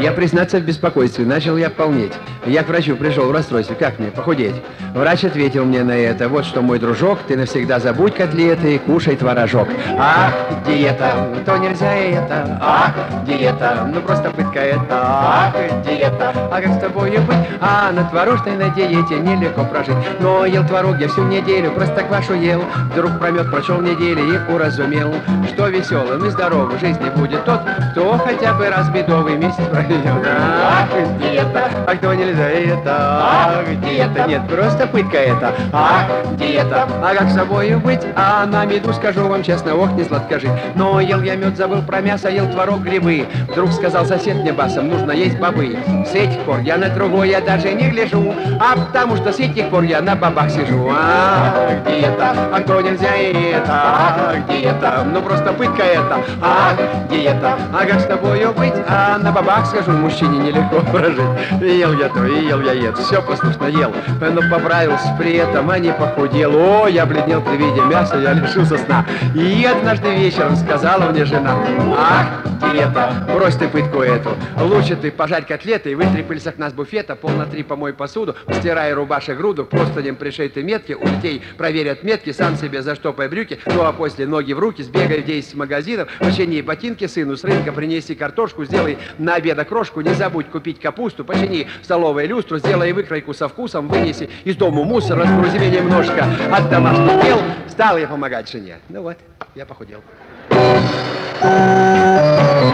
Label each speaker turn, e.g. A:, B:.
A: Я, признаться, в беспокойстве. Начал я полнеть. Я к врачу пришел в расстройстве. Как мне похудеть? Врач ответил мне на это. Вот что, мой дружок, ты навсегда забудь котлеты и кушай творожок. Ах, диета, то нельзя и это. Ах, диета, ну просто пытка это. Ах, диета, а как с тобою быть? А на творожной на диете нелегко прожить. Но ел творог я всю неделю, просто квашу ел. Вдруг промет, прошел недели и уразумел, что веселым и здоровым в жизни будет тот, кто хотя бы раз бедовый месяц проведет. Ах, диета, а кто нельзя это? Ах, диета, нет, просто пытка это. Ах, диета, а как с собою быть? А на меду, скажу вам честно, ох, не сладко жить. Но ел я мед, забыл про мясо, ел творог, грибы. Вдруг сказал сосед мне басом, нужно есть бобы. С этих пор я на другое даже не гляжу, а потому что с этих пор я на бабах сижу. Ах, диета, а кто нельзя и это? Ах, диета, ну просто пытка это. Ах, диета, а как с тобою быть? А на бабах, скажу, мужчине нелегко прожить. И ел я то, и ел я это, все послушно ел, но поправился при этом, а не похудел. О, я бледнел при виде мяса, я лишился сна. И однажды вечером сказала мне жена: ах, диета, брось ты пытку эту. Лучше ты пожарь котлеты и вытри пыль с окна с буфета, пол на 3 помой посуду, постирай рубашек груду, простынем пришей ты метки, у детей проверят метки, сам себе заштопай брюки, ну а после ноги в руки, сбегай в 10 магазинов, почини ботинки сыну, с рынка принеси картошку, сделай на обед окрошку, не забудь купить капусту, почини в столовой люстру, сделай выкройку со вкусом, вынеси из дому мусор, разгрузи меня немножко от домашних дел. Стал я помогать жене. Ну вот, я похудел.